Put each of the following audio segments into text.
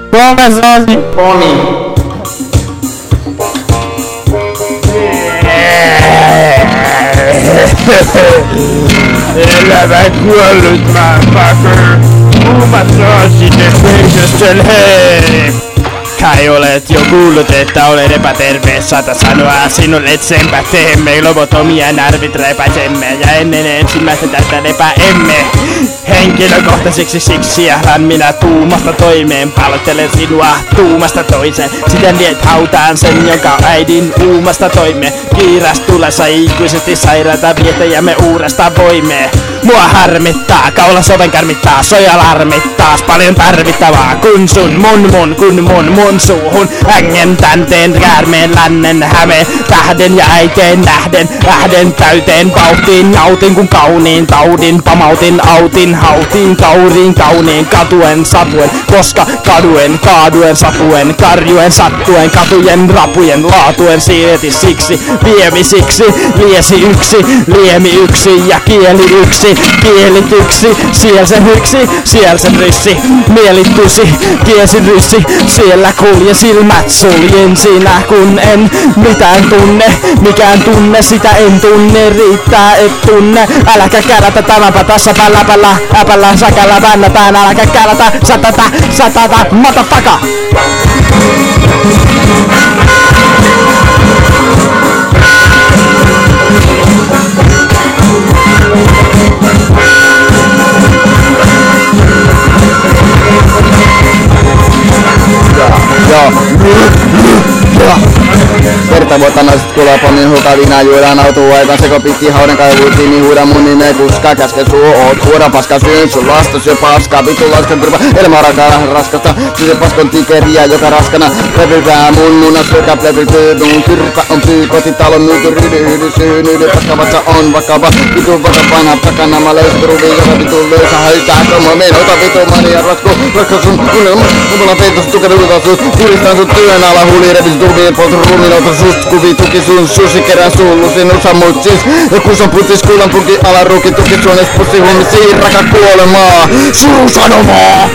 Come sosi? Pomi. Elämä kuollut motherfucker. Kuumat sosit ja peisöstelee. Kai olet jo kuullut, että olen epäterve. Saata sanoa sinulle, et senpä teemme. Lobotomia narvit repäisemme. Ja ennen ensimmäistä tästä lepäemme. Henkilökohtaisiksi siksi alan minä tuumasta toimeen. Pallottelen sinua tuumasta toiseen. Siten viet hautaan sen, jonka äidin uumasta toimeen. Kiiras tulessa ikuisesti sairaata vietäjämme uuresta voimeen. Mua harmittaa, kaula soven karmittaa, soja larmittaa. Paljon tarvittavaa, kun sun mun suuhun. Ängen tänteen, käärmeen, lännen, hämeen, tähden ja äiteen nähden. Lähden täyteen vauhtiin, nautin kun kauniin taudin. Pamautin, autin, hautiin, kauriin, kauniin, katuen, satuen. Koska kaduen, kaaduen, sapuen, karjuen, sattuen. Katujen, rapujen, laatuen, sieti siksi, vievi siksi. Liesi yksi, liemi yksi ja kieli yksi. Kielit yksi, siel sen hyksi, siel sen ryssi. Mielittysi, kiesin ryssi, siellä kulje silmät suljen sinä kun en mitään tunne. Mikään tunne, sitä en tunne, riittää et tunne. Äläkä kärätä tämänpä tässä pällä, äpällä säkällä vännätään. Äläkä kärätä, satata, motherfucker! Kerta vuotta naiset kulaa pommin huutaa viinaa juodaan autuu aikaan seko pitkin hauden kaivuutiin niin huuda mun nimeä kuskaa käske suu oot huuda paska syyn sun lasta syö paskaa vitu laskan turva elämä raskasta syö paskon tikeriä joka raskana plepylpää mun muna syökä plepylpyydun kyrpä on pyy kotitalon myyty rydy syynyydy paskavatsa on vakava vitu vakavana takana mä löysät ruviin joka vitu löysä haittaa kromo menota vitu mania rasko sun unelma mulla peitos tukeruuta sus puristan sun työn ala huuli revis turviin poltu ruumiinolta sust kuvi tuki sun susi kerää sullusin osa mut siis ja kun on putis kuulan punki ala ruki tuki suones pussi huumi siirraka kuolemaa suru sanomaa.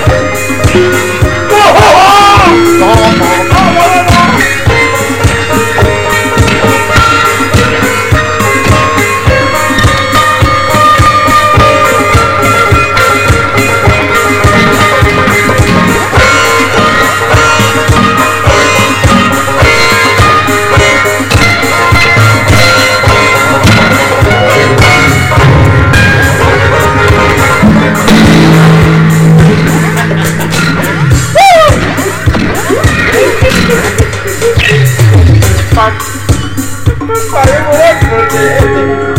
Fuck.